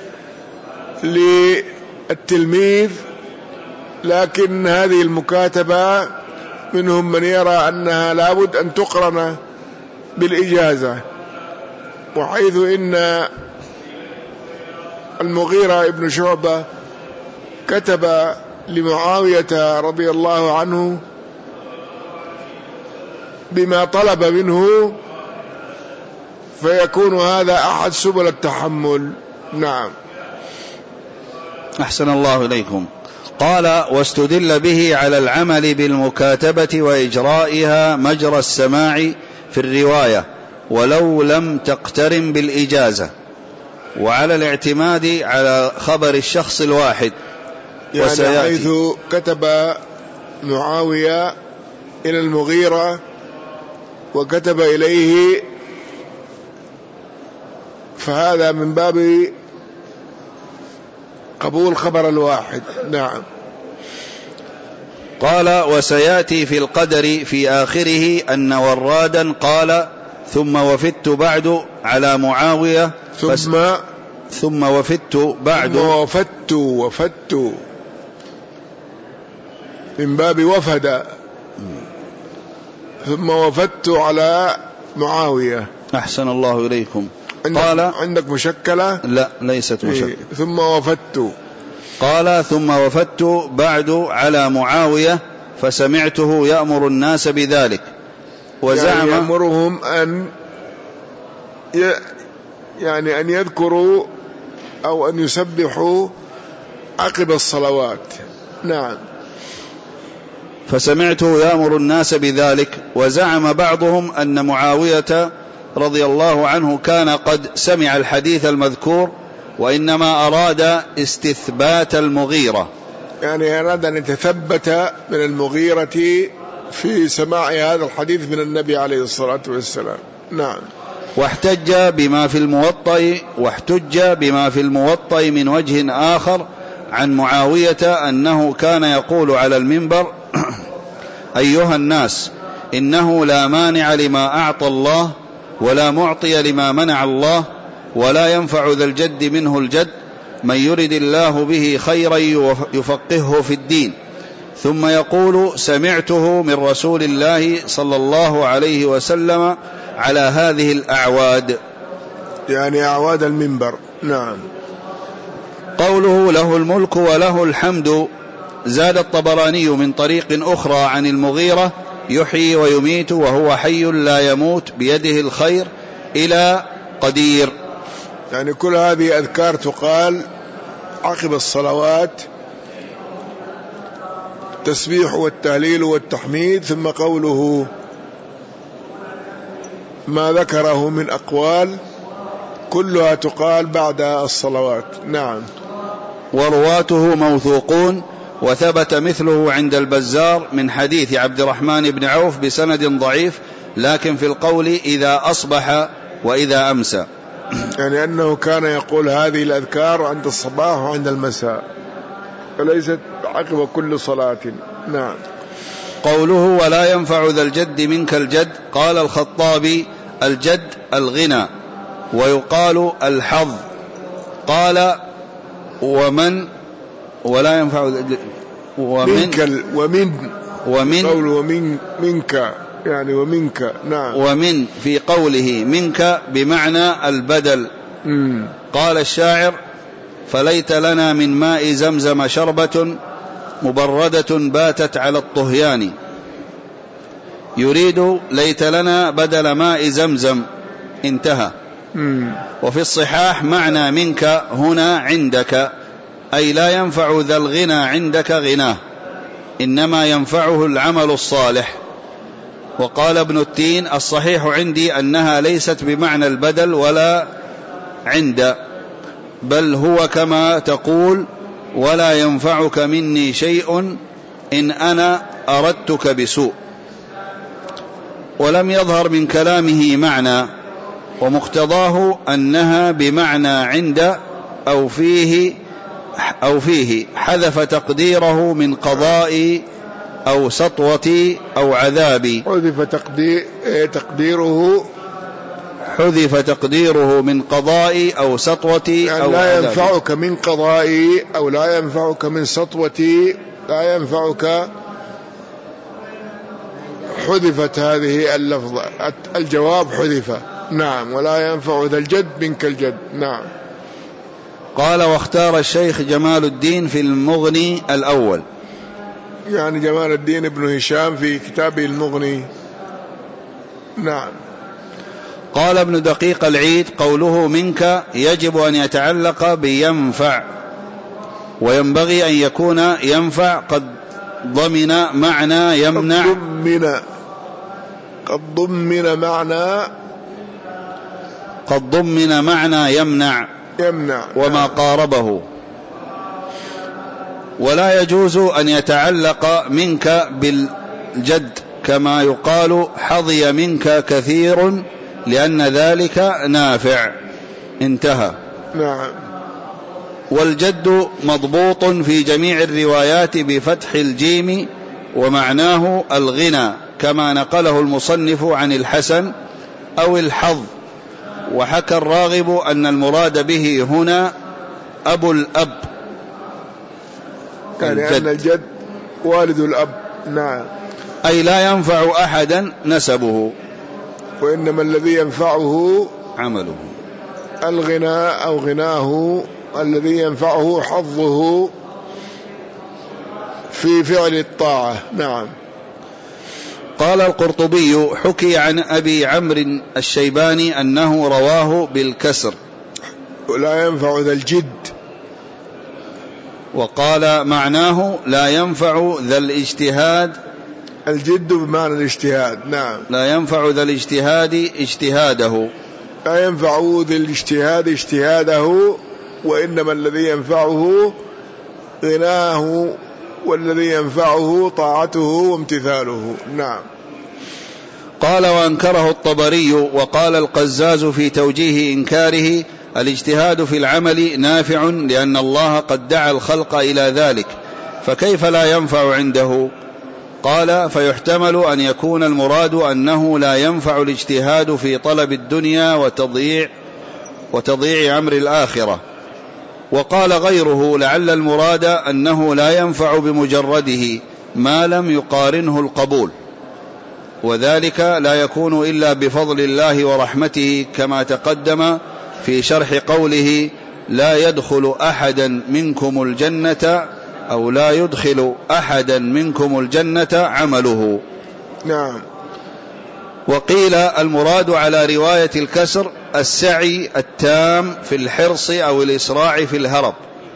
للتلميذ. لكن هذه المكاتبة منهم من يرى أنها لابد أن تقرن بالإجازة، وحيث إن المغيرة ابن شعبة كتب لمعاوية رضي الله عنه بما طلب منه، فيكون هذا أحد سبل التحمل. نعم. أحسن الله إليكم. قال واستدل به على العمل بالمكاتبة وإجرائها مجرى السماع في الرواية ولو لم تقترن بالإجازة، وعلى الاعتماد على خبر الشخص الواحد. يعني حيث كتب معاوية إلى المغيرة وكتب إليه، فهذا من باب قبول خبر الواحد. نعم. قال وسيأتي في القدر في آخره أن ورادا قال ثم وفدت بعد على معاوية ثم ثم وفدت بعد ثم وفدت وفدت من باب وفد، ثم وفدت على معاوية. أحسن الله إليكم. قال عندك مشكلة؟ لا ليست مشكلة. إيه؟ ثم وفدت. قال ثم وفدت بعد على معاوية فسمعته يأمر الناس بذلك وزعم يعني يأمرهم أن ي... يعني أن يذكروا أو أن يسبحوا عقب الصلوات. نعم. فسمعته يأمر الناس بذلك، وزعم بعضهم أن معاوية رضي الله عنه كان قد سمع الحديث المذكور وإنما أراد استثبات المغيرة، يعني أراد أن يتثبت من المغيرة في سماع هذا الحديث من النبي عليه الصلاة والسلام. نعم. واحتج بما في الموطأ واحتج بما في الموطأ من وجه آخر عن معاوية أنه كان يقول على المنبر: أيها الناس، إنه لا مانع لما أعطى الله ولا معطي لما منع الله، ولا ينفع ذا الجد منه الجد، من يرد الله به خيرا يفقهه في الدين. ثم يقول: سمعته من رسول الله صلى الله عليه وسلم على هذه الأعواد، يعني أعواد المنبر. نعم. قوله: له الملك وله الحمد، زاد الطبراني من طريق أخرى عن المغيرة: يحيي ويميت وهو حي لا يموت بيده الخير، إلى قدير. يعني كل هذه أذكار تقال عقب الصلوات، التسبيح والتهليل والتحميد، ثم قوله ما ذكره من أقوال كلها تقال بعد الصلوات. نعم. ورواته موثوقون، وثبت مثله عند البزار من حديث عبد الرحمن بن عوف بسند ضعيف، لكن في القول إذا أصبح وإذا أمسى، يعني أنه كان يقول هذه الأذكار عند الصباح وعند المساء، فليست عقب كل صلاة. نعم. قوله: ولا ينفع ذا الجد منك الجد، قال الخطابي: الجد الغنى، ويقال الحظ. قال: ومن ولا ينفع ومن ومن ومن قول ومن منك، يعني ومنك. نعم. ومن في قوله منك بمعنى البدل. مم. قال الشاعر: فليت لنا من ماء زمزم شربة مبردة باتت على الطهيان. يريد ليت لنا بدل ماء زمزم، انتهى. مم. وفي الصحاح معنى منك هنا عندك، أي لا ينفع ذا الغنى عندك غناه، إنما ينفعه العمل الصالح. وقال ابن التين: الصحيح عندي أنها ليست بمعنى البدل ولا عند، بل هو كما تقول: ولا ينفعك مني شيء إن أنا أردتك بسوء. ولم يظهر من كلامه معنى، ومقتضاه أنها بمعنى عند أو فيه أو فيه حذف تقديره من قضاء أو سطوة أو عذاب. حذف تقدير تقديره حذف تقديره من قضاء أو سطوة يعني أو لا عذاب. ينفعك من قضائي أو لا ينفعك من سطوتي، لا ينفعك. حذفت هذه اللفظة، الجواب حذف. نعم. ولا ينفع ذا الجد منك الجد. نعم. قال: واختار الشيخ جمال الدين في المغني الأول، يعني جمال الدين ابن هشام في كتابه المغني. نعم. قال ابن دقيق العيد: قوله منك يجب أن يتعلق بينفع، وينبغي أن يكون ينفع قد ضمن معنى يمنع، قد ضمن قد ضمن معنى قد ضمن معنى يمنع يمنع وما قاربه. ولا يجوز أن يتعلق منك بالجد، كما يقال حظي منك كثير، لأن ذلك نافع، انتهى. نعم. والجد مضبوط في جميع الروايات بفتح الجيم، ومعناه الغنى، كما نقله المصنف عن الحسن، أو الحظ. وحكى الراغب أن المراد به هنا أبو الأب، يعني أن الجد والد الأب. نعم. أي لا ينفع أحدا نسبه، وإنما الذي ينفعه عمله. الغنى أو غناه، الذي ينفعه حظه في فعل الطاعة. نعم. قال القرطبي: حكي عن أبي عمرو الشيباني أنه رواه بالكسر، لا ينفع ذا الجد. وقال معناه لا ينفع ذا الاجتهاد، الجد بمعنى الاجتهاد. نعم. لا ينفع ذا الاجتهاد اجتهاده، لا ينفع ذا الاجتهاد اجتهاده، وإنما الذي ينفعه غناه والذي ينفعه طاعته وامتثاله. نعم. قال وأنكره الطبري. وقال القزاز في توجيه إنكاره: الاجتهاد في العمل نافع لأن الله قد دعا الخلق إلى ذلك، فكيف لا ينفع عنده؟ قال فيحتمل أن يكون المراد أنه لا ينفع الاجتهاد في طلب الدنيا وتضييع, وتضييع أمر الآخرة. وقال غيره لعل المراد أنه لا ينفع بمجرده ما لم يقارنه القبول، وذلك لا يكون إلا بفضل الله ورحمته، كما تقدم في شرح قوله: لا يدخل أحدا منكم الجنة أو لا يدخل أحدا منكم الجنة عمله. نعم. وقيل المراد على رواية الكسر السعي التام في الحرص أو الإسراع في الهرب.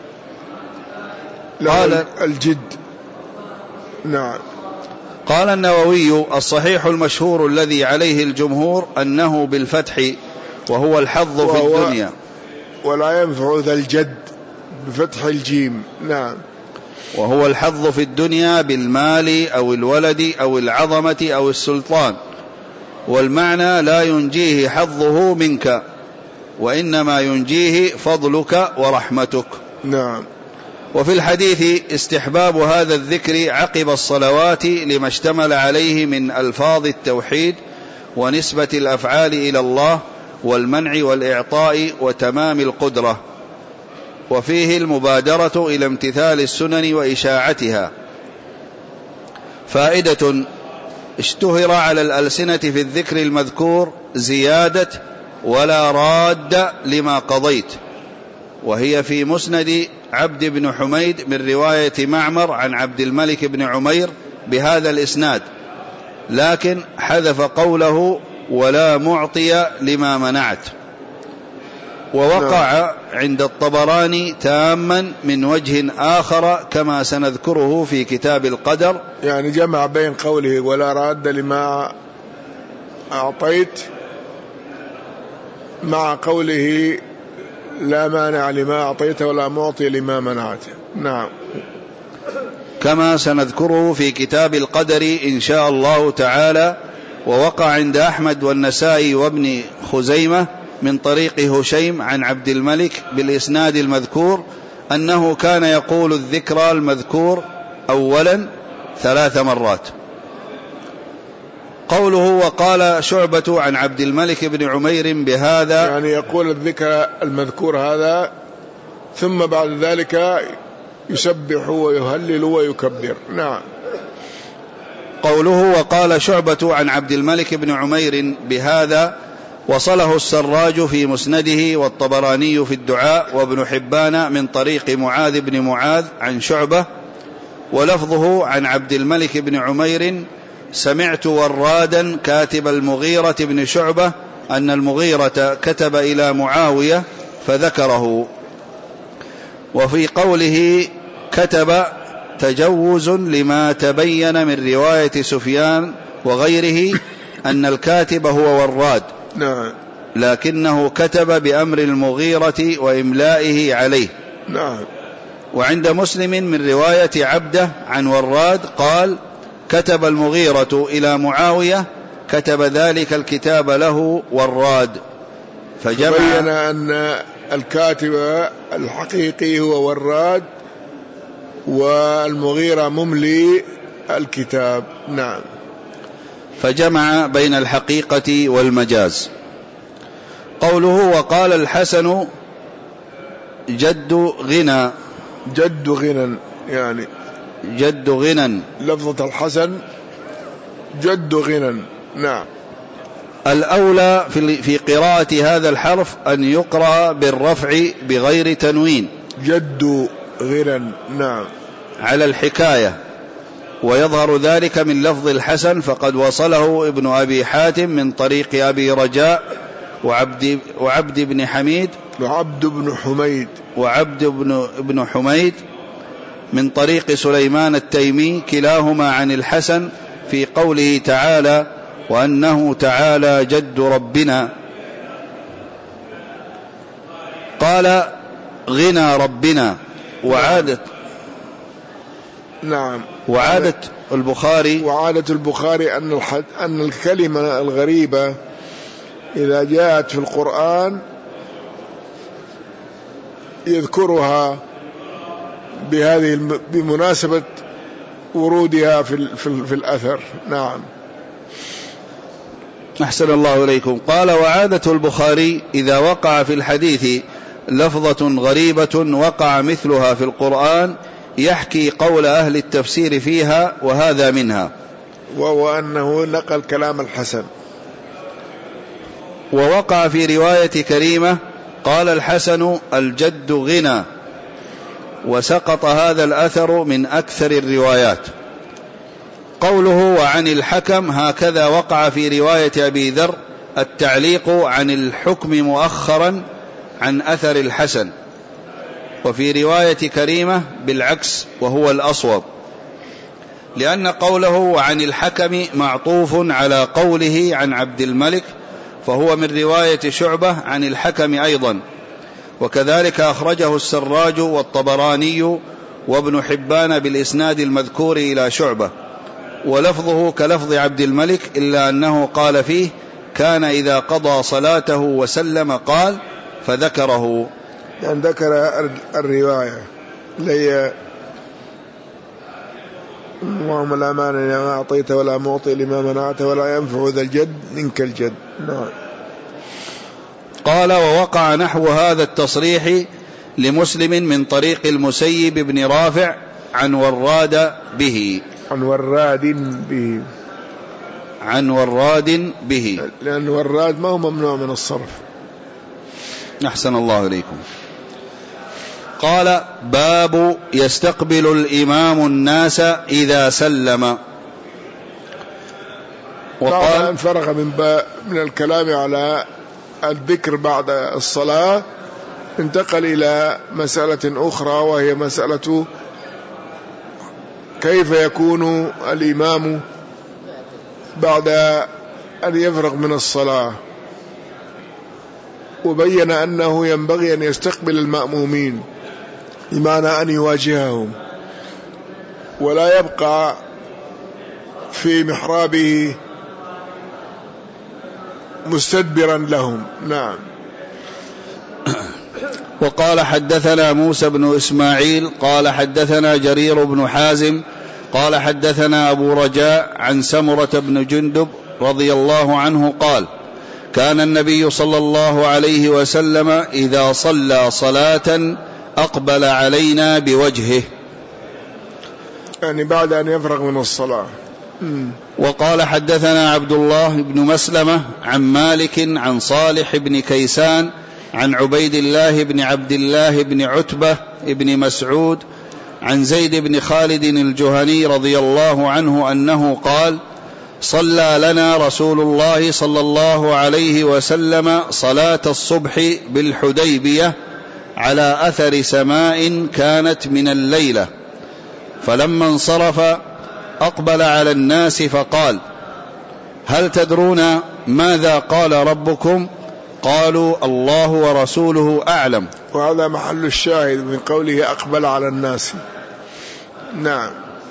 قال الجد. نعم. قال النووي: الصحيح المشهور الذي عليه الجمهور أنه بالفتح، وهو الحظ في الدنيا. ولا ينفع ذا الجد بفتح الجيم. نعم. وهو الحظ في الدنيا بالمال أو الولد أو العظمة أو السلطان، والمعنى لا ينجيه حظه منك، وإنما ينجيه فضلك ورحمتك. نعم. وفي الحديث استحباب هذا الذكر عقب الصلوات لما اشتمل عليه من ألفاظ التوحيد ونسبة الأفعال إلى الله والمنع والإعطاء وتمام القدرة، وفيه المبادرة إلى امتثال السنن وإشاعتها. فائدة: اشتهر على الألسنة في الذكر المذكور زيادة ولا راد لما قضيت، وهي في مسند عبد بن حميد من رواية معمر عن عبد الملك بن عمير بهذا الإسناد، لكن حذف قوله ولا معطي لما منعت. ووقع عند الطبراني تاما من وجه آخر كما سنذكره في كتاب القدر، يعني جمع بين قوله ولا راد لما أعطيت مع قوله لا مانع لما أعطيت ولا معطي لما منعت. نعم. كما سنذكره في كتاب القدر إن شاء الله تعالى. ووقع عند أحمد والنسائي وابن خزيمة من طريق هشيم عن عبد الملك بالإسناد المذكور أنه كان يقول الذكر المذكور أولا ثلاث مرات. قوله وقال شعبة عن عبد الملك بن عمير بهذا، يعني يقول الذكر المذكور هذا ثم بعد ذلك يسبح ويهلل ويكبر. نعم. قوله وقال شعبة عن عبد الملك بن عمير بهذا وصله السراج في مسنده والطبراني في الدعاء وابن حبان من طريق معاذ بن معاذ عن شعبة، ولفظه عن عبد الملك بن عمير سمعت ورادا كاتب المغيرة بن شعبة أن المغيرة كتب إلى معاوية فذكره. وفي قوله كتب تجوز لما تبين من رواية سفيان وغيره أن الكاتب هو وراد، نعم، لكنه كتب بأمر المغيرة وإملائه عليه. نعم. وعند مسلم من رواية عبده عن وراد قال كتب المغيرة إلى معاوية كتب ذلك الكتاب له وراد، فجمع بين أن الكاتب الحقيقي هو وراد والمغيرة مملي الكتاب. نعم. فجمع بين الحقيقة والمجاز. قوله وقال الحسن جد غنى، جد غنى يعني جد غنى، لفظة الحسن جد غنى. نعم. الأولى في قراءة هذا الحرف أن يقرأ بالرفع بغير تنوين، جد غنى. نعم. على الحكاية، ويظهر ذلك من لفظ الحسن فقد وصله ابن أبي حاتم من طريق أبي رجاء وعبد, وعبد بن حميد وعبد بن حميد وعبد بن, بن حميد من طريق سليمان التيمي كلاهما عن الحسن في قوله تعالى وأنه تعالى جد ربنا. قال غنى ربنا. وعادت نعم. وعادة البخاري وعادة البخاري أن أن الكلمة الغريبة إذا جاءت في القرآن يذكرها بهذه بمناسبة ورودها في في الأثر. نعم. أحسن الله إليكم. قال: وعادة البخاري إذا وقع في الحديث لفظة غريبة وقع مثلها في القرآن يحكي قول أهل التفسير فيها، وهذا منها. وهو أنه نقل كلام الحسن. ووقع في رواية كريمة قال الحسن: الجد غنى، وسقط هذا الأثر من أكثر الروايات. قوله وعن الحكم هكذا وقع في رواية أبي ذر التعليق عن الحكم مؤخرا عن أثر الحسن، وفي رواية كريمة بالعكس وهو الأصوب، لأن قوله وعن الحكم معطوف على قوله عن عبد الملك، فهو من رواية شعبة عن الحكم أيضا، وكذلك أخرجه السراج والطبراني وابن حبان بالإسناد المذكور إلى شعبة، ولفظه كلفظ عبد الملك، إلا أنه قال فيه كان إذا قضى صلاته وسلم قال فذكره، يعني ذكر الرواية لي اللهم لا مانع لما أعطيت ولا معطي لما منعت ولا ينفع ذا الجد منك الجد. نعم. قال: ووقع نحو هذا التصريح لمسلم من طريق المسيب بن رافع عن وراد به عن وراد به عن وراد به لأن وراد ما هو ممنوع من الصرف. أحسن الله إليكم. قال: باب يستقبل الإمام الناس إذا سلم. وقال أن فرغ من, من الكلام على الذكر بعد الصلاة، انتقل إلى مسألة أخرى، وهي مسألة كيف يكون الإمام بعد أن يفرغ من الصلاة، وبين أنه ينبغي أن يستقبل المأمومين، بمعنى أن يواجههم ولا يبقى في محرابه مستدبرا لهم. نعم. وقال: حدثنا موسى بن إسماعيل قال حدثنا جرير بن حازم قال حدثنا أبو رجاء عن سمرة بن جندب رضي الله عنه قال: كان النبي صلى الله عليه وسلم إذا صلى صلاة أقبل علينا بوجهه، يعني بعد أن يفرغ من الصلاة. وقال: حدثنا عبد الله بن مسلمة عن مالك عن صالح بن كيسان عن عبيد الله بن عبد الله بن عتبة بن مسعود عن زيد بن خالد الجهني رضي الله عنه أنه قال: صلى لنا رسول الله صلى الله عليه وسلم صلاة الصبح بالحديبية على أثر سماء كانت من الليلة، فلما انصرف أقبل على الناس فقال: هل تدرون ماذا قال ربكم؟ قالوا: الله ورسوله أعلم. وهذا محل الشاهد من قوله أقبل على الناس. نعم.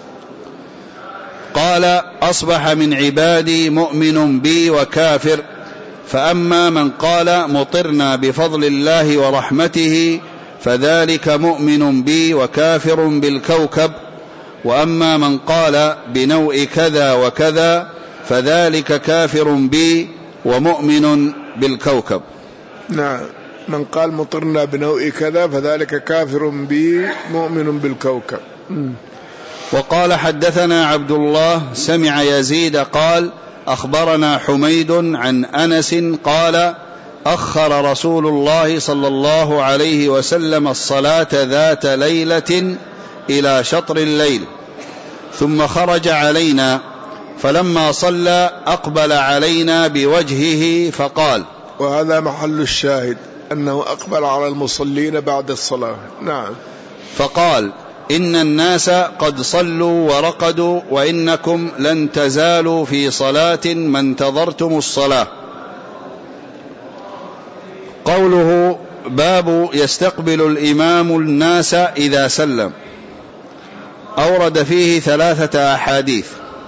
قال: أصبح من عبادي مؤمن بي وكافر، فأما من قال مطرنا بفضل الله ورحمته فذلك مؤمن بي وكافر بالكوكب، وأما من قال بنوء كذا وكذا فذلك كافر بي ومؤمن بالكوكب. نعم. من قال مطرنا بنوء كذا فذلك كافر بي مؤمن بالكوكب. وقال: حدثنا عبد الله سمع يزيد قال: أخبرنا حميد عن أنس قال: أخر رسول الله صلى الله عليه وسلم الصلاة ذات ليلة إلى شطر الليل، ثم خرج علينا، فلما صلى أقبل علينا بوجهه فقال. وهذا محل الشاهد أنه أقبل على المصلين بعد الصلاة. نعم. فقال: إن الناس قد صلوا ورقدوا، وإنكم لن تزالوا في صلاة ما انتظرتم الصلاة. قوله: باب يستقبل الإمام الناس إذا سلم. أورد فيه ثلاثة أحاديث.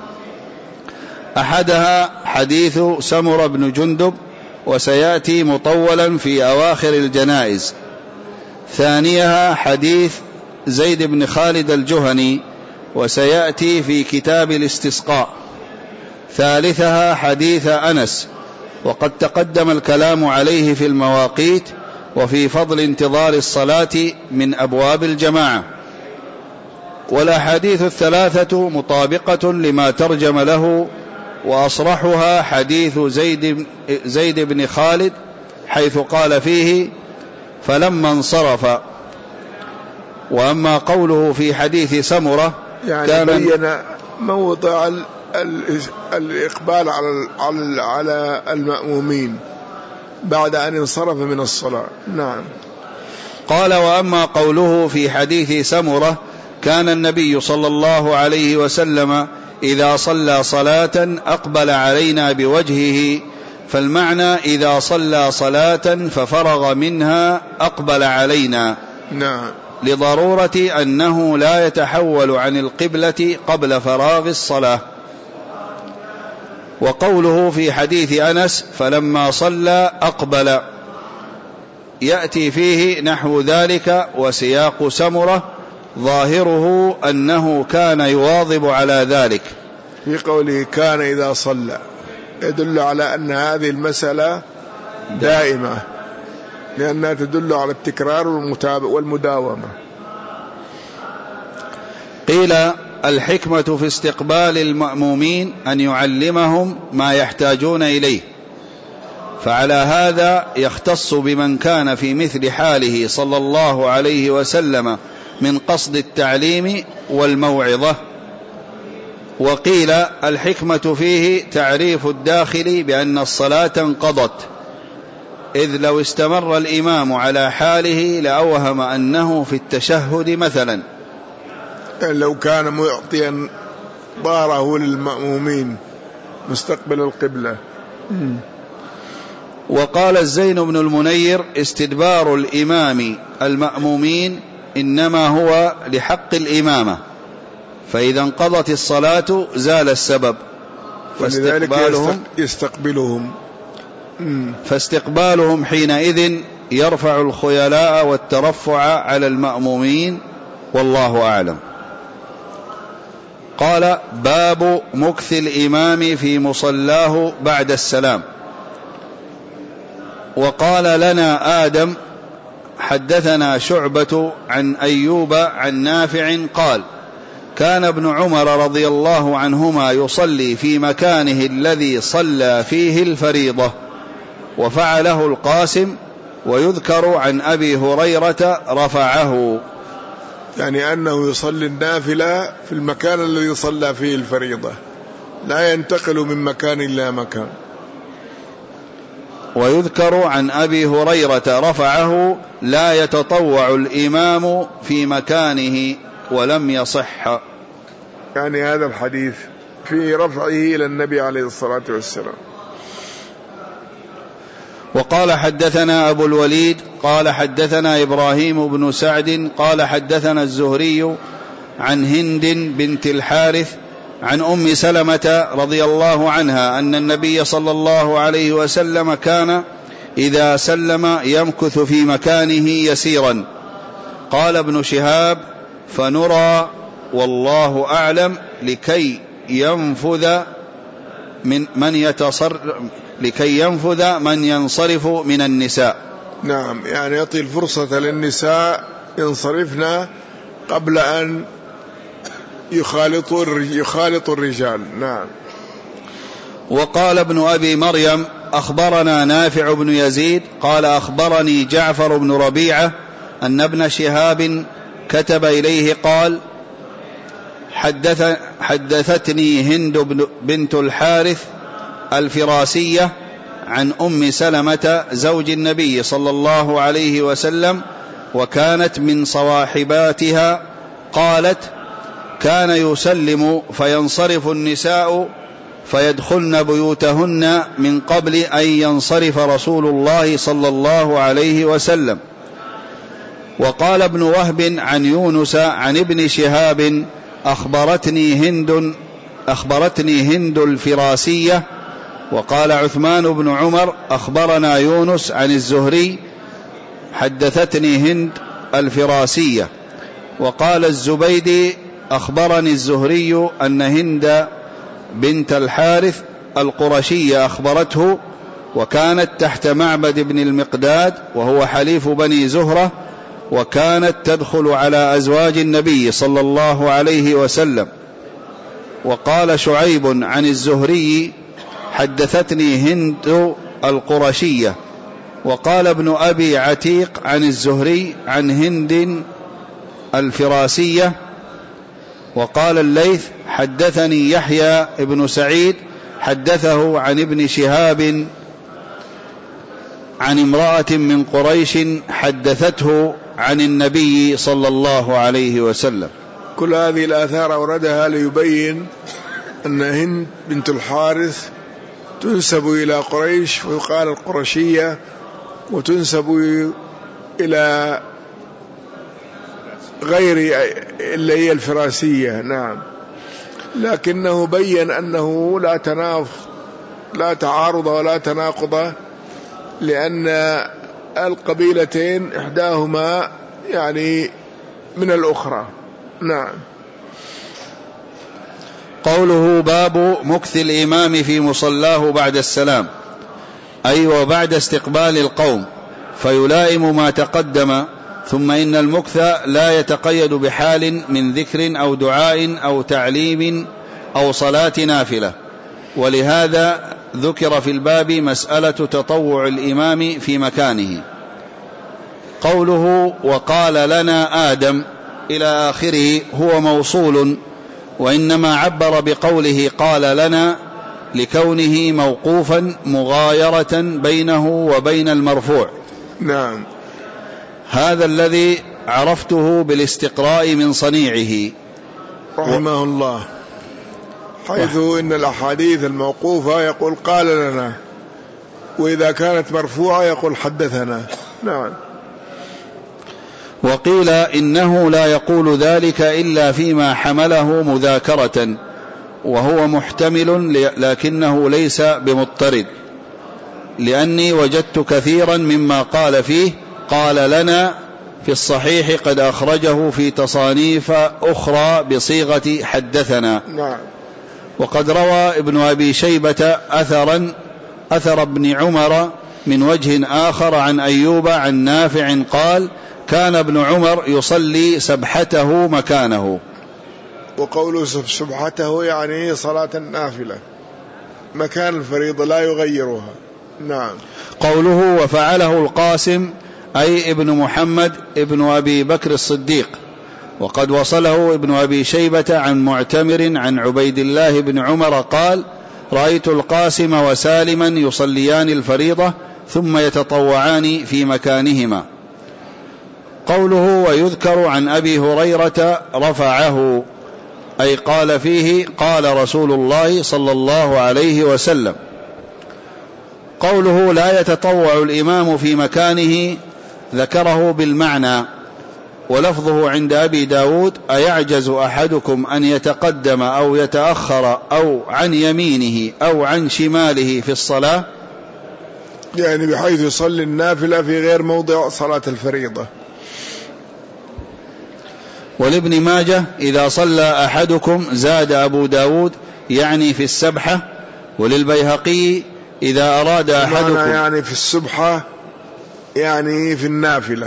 أحدها حديث سمرة بن جندب، وسيأتي مطولا في أواخر الجنائز. ثانيها حديث زيد بن خالد الجهني، وسيأتي في كتاب الاستسقاء. ثالثها حديث أنس، وقد تقدم الكلام عليه في المواقيت وفي فضل انتظار الصلاة من أبواب الجماعة. والأحاديث الثلاثة مطابقة لما ترجم له، وأصرحها حديث زيد, زيد بن خالد، حيث قال فيه فلما انصرف. وأما قوله في حديث سمرة يعني كان بين موضع الإقبال على على المأمومين بعد أن انصرف من الصلاة. نعم. قال وأما قوله في حديث سمرة كان النبي صلى الله عليه وسلم إذا صلى صلاة أقبل علينا بوجهه، فالمعنى إذا صلى صلاة ففرغ منها أقبل علينا. نعم. لضرورة أنه لا يتحول عن القبلة قبل فراغ الصلاة. وقوله في حديث أنس فلما صلى أقبل، يأتي فيه نحو ذلك. وسياق سمرة ظاهره أنه كان يواظب على ذلك. في قوله كان إذا صلى يدل على أن هذه المسألة دائمة، لأنها تدل على التكرار والمداومة. قيل الحكمة في استقبال المأمومين أن يعلمهم ما يحتاجون إليه، فعلى هذا يختص بمن كان في مثل حاله صلى الله عليه وسلم من قصد التعليم والموعظة. وقيل الحكمة فيه تعريف الداخل بأن الصلاة انقضت، إذ لو استمر الإمام على حاله لأوهم أنه في التشهد مثلا، لو كان معطيا ظهره للمأمومين مستقبل القبلة. وقال الزين بن المنير استدبار الإمام المأمومين إنما هو لحق الإمامة، فإذا انقضت الصلاة زال السبب، فاستقبالهم يستقبلهم فاستقبالهم حينئذ يرفع الخيلاء والترفع على المأمومين، والله أعلم. قال باب مكث الإمام في مصلاه بعد السلام. وقال لنا آدم حدثنا شعبة عن أيوب عن نافع قال كان ابن عمر رضي الله عنهما يصلي في مكانه الذي صلى فيه الفريضة، وفعله القاسم. ويذكر عن أبي هريرة رفعه، يعني أنه يصلي النافلة في المكان الذي صلى فيه الفريضة، لا ينتقل من مكان إلى مكان. ويذكر عن أبي هريرة رفعه لا يتطوع الإمام في مكانه، ولم يصح. يعني هذا الحديث في رفعه إلى النبي عليه الصلاة والسلام. وقال حدثنا أبو الوليد قال حدثنا إبراهيم بن سعد قال حدثنا الزهري عن هند بنت الحارث عن أم سلمة رضي الله عنها أن النبي صلى الله عليه وسلم كان إذا سلم يمكث في مكانه يسيرا. قال ابن شهاب فنرى والله أعلم لكي ينفذ من من يتصر لكي ينفذ من ينصرف من النساء. نعم، يعني يعطي الفرصة للنساء ينصرفن قبل أن يخالطوا يخالط الرجال. نعم. وقال ابن أبي مريم أخبرنا نافع بن يزيد قال أخبرني جعفر بن ربيعة أن ابن شهاب كتب إليه قال حدث حدثتني هند بنت الحارث الفراسية عن أم سلمة زوج النبي صلى الله عليه وسلم، وكانت من صواحباتها، قالت كان يسلم فينصرف النساء فيدخلن بيوتهن من قبل أن ينصرف رسول الله صلى الله عليه وسلم. وقال ابن وهب عن يونس عن ابن شهاب أخبرتني هند أخبرتني هند الفراسية. وقال عثمان بن عمر أخبرنا يونس عن الزهري حدثتني هند الفراسية. وقال الزبيدي أخبرني الزهري أن هند بنت الحارث القرشية أخبرته، وكانت تحت معبد بن المقداد وهو حليف بني زهرة، وكانت تدخل على أزواج النبي صلى الله عليه وسلم. وقال شعيب عن الزهري حدثتني هند القرشية. وقال ابن أبي عتيق عن الزهري عن هند الفراسية. وقال الليث حدثني يحيى ابن سعيد حدثه عن ابن شهاب عن امرأة من قريش حدثته عن النبي صلى الله عليه وسلم. كل هذه الآثار أوردها ليبين أن هند بنت الحارث تنسب إلى قريش ويقال القرشية، وتنسب إلى غير اللي هي الفراسية. نعم، لكنه بين أنه لا تناف لا تعارض ولا تناقض، لأن القبيلتين إحداهما يعني من الأخرى. نعم. قوله باب مكث الإمام في مصلاه بعد السلام، أي وبعد استقبال القوم، فيلائم ما تقدم. ثم إن المكث لا يتقيد بحال من ذكر أو دعاء أو تعليم أو صلاة نافلة، ولهذا ذكر في الباب مسألة تطوع الإمام في مكانه. قوله وقال لنا آدم إلى آخره هو موصول، وإنما عبر بقوله قال لنا لكونه موقوفا مغايرة بينه وبين المرفوع. نعم، هذا الذي عرفته بالاستقراء من صنيعه رحمه الله، حيث إن الأحاديث الموقوفة يقول قال لنا، وإذا كانت مرفوعة يقول حدثنا. نعم. وقيل إنه لا يقول ذلك إلا فيما حمله مذاكرة، وهو محتمل لكنه ليس بمضطرد، لأني وجدت كثيرا مما قال فيه قال لنا في الصحيح قد أخرجه في تصانيف أخرى بصيغة حدثنا. نعم. وقد روى ابن أبي شيبة أثرا أثر ابن عمر من وجه آخر عن أيوب عن نافع قال كان ابن عمر يصلي سبحته مكانه. وقوله سبحته يعني صلاة النافلة مكان الفريضة لا يغيرها. نعم. قوله وفعله القاسم أي ابن محمد ابن أبي بكر الصديق. وقد وصله ابن أبي شيبة عن معتمر عن عبيد الله بن عمر قال رأيت القاسم وسالما يصليان الفريضة ثم يتطوعان في مكانهما. قوله ويذكر عن أبي هريرة رفعه أي قال فيه قال رسول الله صلى الله عليه وسلم. قوله لا يتطوع الإمام في مكانه ذكره بالمعنى، ولفظه عند أبي داود أيعجز أحدكم أن يتقدم أو يتأخر أو عن يمينه أو عن شماله في الصلاة، يعني بحيث يصلي النافلة في غير موضع صلاة الفريضة. ولابن ماجه إذا صلى أحدكم زاد أبو داود يعني في السبحة. وللبيهقي إذا أراد أحدكم يعني في السبحة يعني في النافلة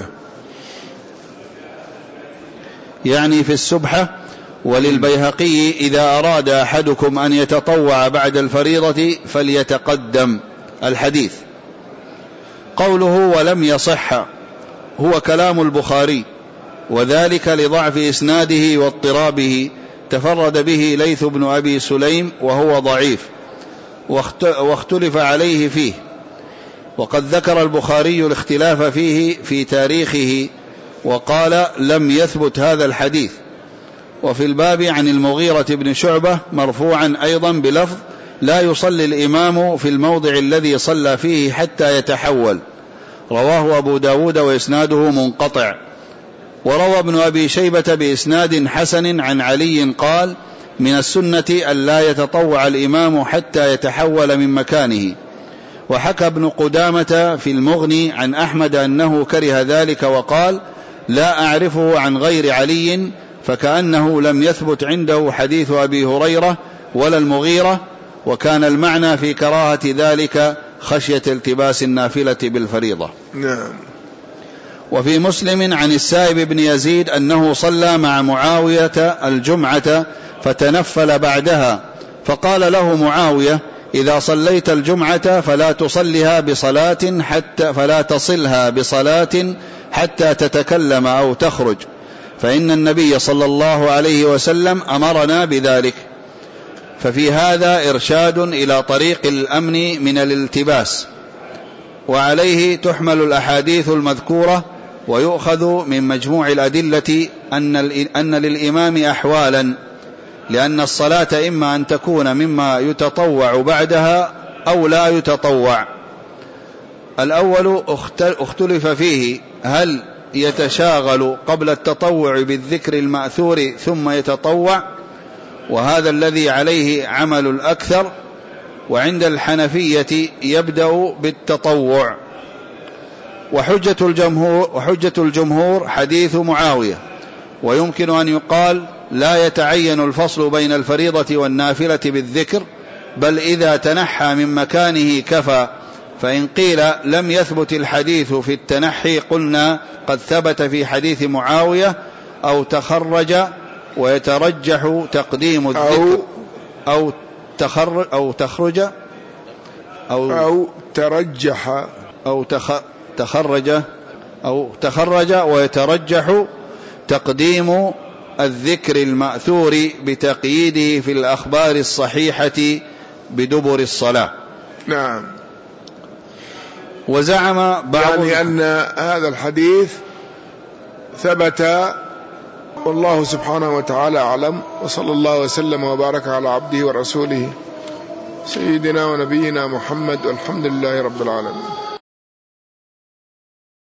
يعني في السبحة. وللبيهقي إذا أراد أحدكم أن يتطوع بعد الفريضة فليتقدم الحديث. قوله ولم يصح هو كلام البخاري، وذلك لضعف إسناده واضطرابه، تفرد به ليث بن أبي سليم وهو ضعيف واختلف عليه فيه. وقد ذكر البخاري الاختلاف فيه في تاريخه وقال لم يثبت هذا الحديث. وفي الباب عن المغيرة بن شعبة مرفوعا أيضا بلفظ لا يصلي الإمام في الموضع الذي صلى فيه حتى يتحول، رواه أبو داود وإسناده منقطع. وروى ابن أبي شيبة بإسناد حسن عن علي قال: من السنة أن لا يتطوع الإمام حتى يتحول من مكانه. وحكى ابن قدامة في المغني عن أحمد أنه كره ذلك وقال: لا أعرفه عن غير علي، فكأنه لم يثبت عنده حديث أبي هريرة ولا المغيرة، وكان المعنى في كراهة ذلك خشية التباس النافلة بالفريضة. نعم. وفي مسلم عن السائب بن يزيد أنه صلى مع معاوية الجمعة فتنفل بعدها، فقال له معاوية: إذا صليت الجمعة فلا تصلها بصلاة حتى فلا تصلها بصلاة حتى تتكلم أو تخرج، فإن النبي صلى الله عليه وسلم أمرنا بذلك. ففي هذا إرشاد إلى طريق الأمن من الالتباس، وعليه تحمل الأحاديث المذكورة، ويؤخذ من مجموع الأدلة أن, أن للإمام أحوالا، لأن الصلاة إما أن تكون مما يتطوع بعدها أو لا يتطوع. الأول اختلف فيه: هل يتشاغل قبل التطوع بالذكر المأثور ثم يتطوع؟ وهذا الذي عليه عمل الأكثر. وعند الحنفية يبدأ بالتطوع. وحجة الجمهور, وحجة الجمهور حديث معاوية. ويمكن أن يقال: لا يتعين الفصل بين الفريضة والنافلة بالذكر، بل إذا تنحى من مكانه كفى. فإن قيل لم يثبت الحديث في التنحي قلنا: قد ثبت في حديث معاوية. أو تخرج ويترجح تقديم الذكر، أو تخرج أو تخرج أو, أو ترجح أو تخرج أو تخرج ويترجح تقديم الذكر المأثور بتقييده في الأخبار الصحيحة بدبر الصلاة. نعم. وزعم بعض يعني أن هذا الحديث ثبت، والله سبحانه وتعالى أعلم، وصلى الله وسلم وبارك على عبده ورسوله سيدنا ونبينا محمد، والحمد لله رب العالمين.